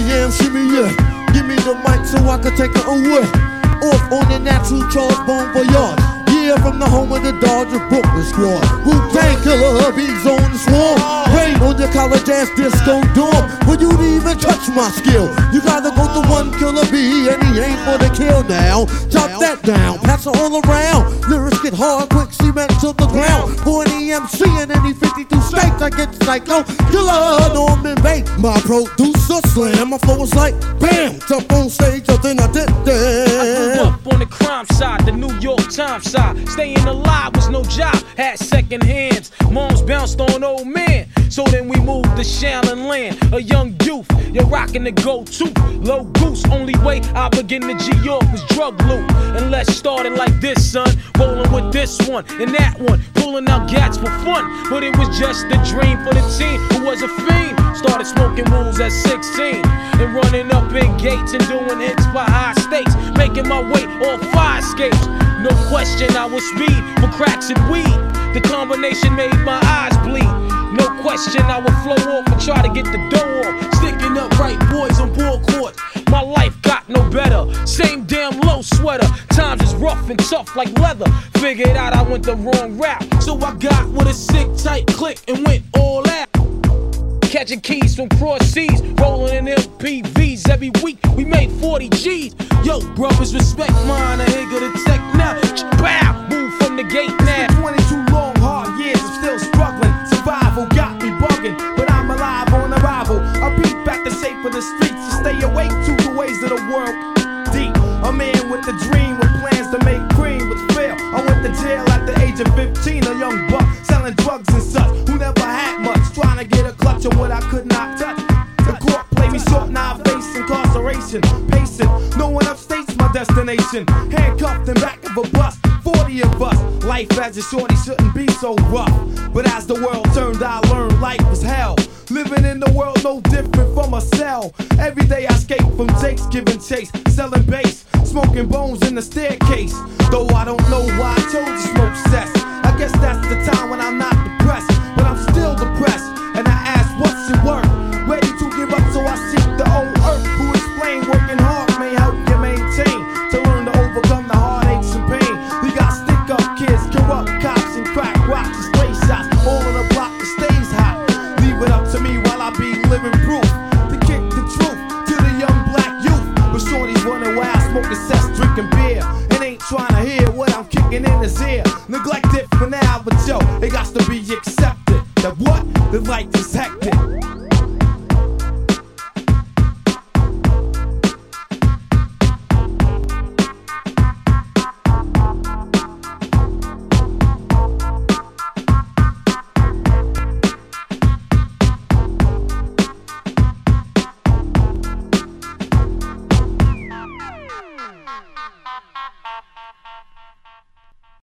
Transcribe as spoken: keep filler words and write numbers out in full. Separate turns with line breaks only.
yam, shimmy yeah. Give me the mic so I can take it away. Off on the natural Charles Bon Voyage. Yeah, from the home of the Dodger Brooklyn squad. Wu-Tang Killer, hubby's on the swarm. Rain on your college ass disco dorm. For you to even touch my skill, you gotta go to one Killer B, and he ain't for the kill now. Chop that down, pass it all around. Lyrics get hard, quick cement to the ground. For any M C in any fifty-two states, I get psycho Killer Norman Bates. My producer slam, my flow was like bam. Jump on stage, then I did that.
I grew up on the crime side, the New York Times side. Staying alive was no job, had second hands. Moms bounced on old man, so then we moved to Shaolin Land. A young youth, you're rocking the go-to. Low goose, only way I begin to G-York was drug loot. And let's start it like this, son. Rolling with this one and that one, pulling out gats for fun. But it was just a dream for the teen who was a fiend. Started smoking rules at sixteen and running up in gates and doing hits by high stakes, making my way off fire escapes. No question I was speed for cracks and weed. The combination made my eyes bleed. No question I would flow off and try to get the dough off. Sticking up right boys on ball court. My life got no better. Same damn low sweater. Times is rough and tough like leather. Figured out I went the wrong route, so I got with a sick tight click and went all out. Catching keys from cross seas, rolling in M P Vs every week. We made forty G's. Yo, brothers, respect mine. I ain't gonna tech now. Bow, move from the gate now.
twenty-two long hard years, I'm still struggling. Survival got me bugging, but I'm alive on arrival. I beat back the shape of the streets to stay awake to the ways of the world. Deep, a man with a dream, with plans to make cream, which fail. I went to jail at the age of fifteen, a young buck selling drugs and such, who never had much, trying to get a clutch on what I could not touch. The court played me short, now I face incarceration. Pacing, no one upstates my destination. Handcuffed in back of a bus, forty of us. Life as a shorty shouldn't be so rough, but as the world turned, I learned life was hell. Living in the world no different from a cell. Every day I escape from Jake's giving chase, selling bass, smoking bones in the staircase. Though I don't know why I told you smoke cess. I guess that's the time when I'm not depressed, but I'm still depressed. And I ask, what's it worth? Ready to give up, so I seek the old earth, who explain working hard may help you maintain, to learn to overcome the heartaches and pain. We got stick up kids, corrupt cops, and crack rocks and stray shots, all on the block that stays hot. Leave it up to me while I be living proof to kick the truth to the young black youth. But shorties running wild, smoking cess, drinking beer, and ain't trying to hear what I'm kicking in his ear. Neglect it for now, but yo, it got to be accepted that what? The life is hectic.